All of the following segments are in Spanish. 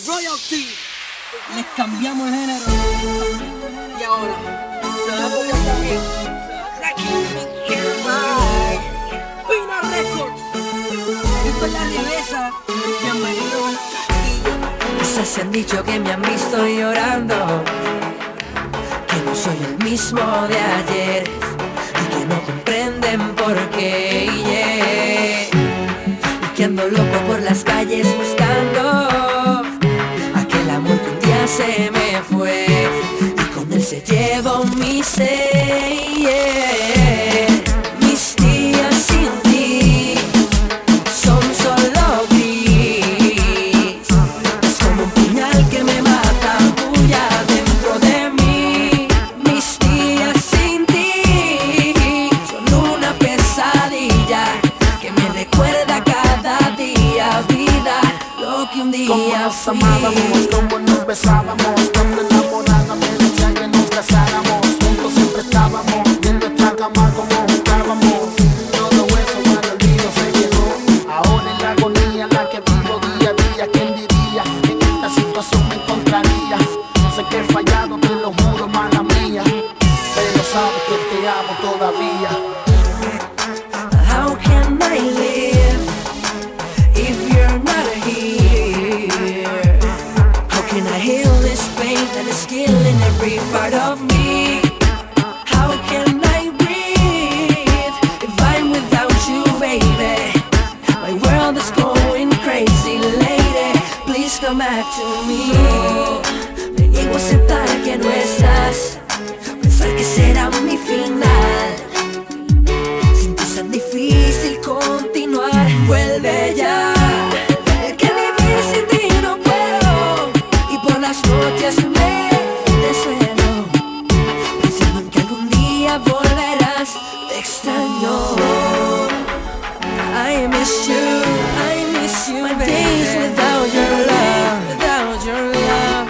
Royalty. Les cambiamos el género. Y ahora se va a poner también Pina Records. Esto es la realeza. Bienvenidos al castillo. Quizás se han dicho que me han visto llorando, que no soy el mismo de ayer y que no comprenden por qué. Y que ando loco por las calles buscando aquel amor que un día se me fue y con él se llevó mi ser. Mis días sin ti son solo gris, es como un puñal que me mata, bulla dentro de mí. Mis días sin ti son una pesadilla que me recuerda cada día, vida, lo que un día como nos amábamos, como nos besábamos, cuando enamorada me decían que nos casáramos. Juntos siempre estábamos, y en nuestra cama como jugábamos. Todo eso al olvido se quedó. Ahora en la agonía en la que vivo día a día, ¿quién diría? En esta situación me encontraría. Sé que he fallado, te lo juro, mala mía, pero sabes que te amo todavía. How can I live if you're not here? How can I heal this pain that is still in every part of me? How can I breathe if I'm without you, baby? My world is going crazy, lady. Please come back to me. Me niego a aceptar que no estás, pensar que será mi final. Sin ti es tan difícil continuar. Vuelve ya, que vivir sin ti no puedo. Y por las noches me desvelo pensando en que algún día volverás. Te extraño. I miss you, my days without your love, without your love.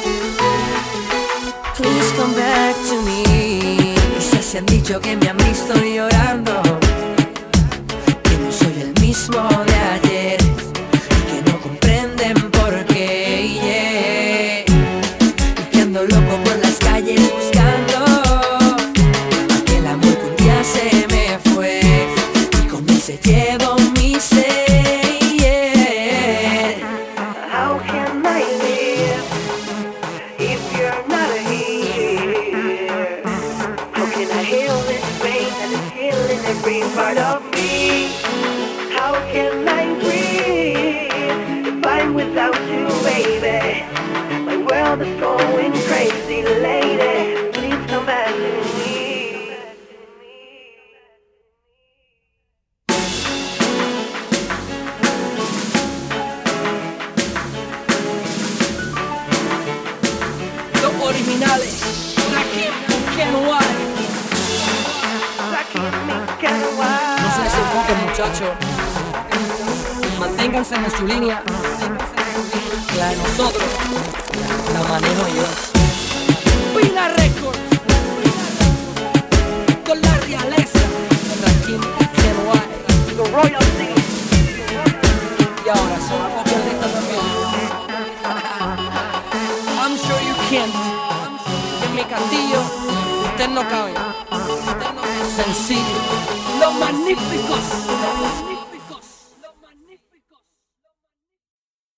Please come back to me. Quizás se han dicho que me han visto llorando, que no soy el mismo de ayer y que no comprenden por qué. Y que ando loco por las calles buscando aquel amor que un día se me fue y con él se llevó mi ser. How can I live if you're not here? How can I heal this pain that is healing every part of me? How can I breathe if I'm without you, baby? My world is going crazy, lady. Please come back to me. Los originales. Rakim, Ken White. No se desenfoquen, muchachos. Manténganse en su línea. La de nosotros la manejo yo. Pina Records. Con la realeza. Rakim, Ken White. The Royalty. Y ahora se va a copiar lista también. I'm sure you can't. En mi castillo, usted no cabe. Sencillo. Los magníficos.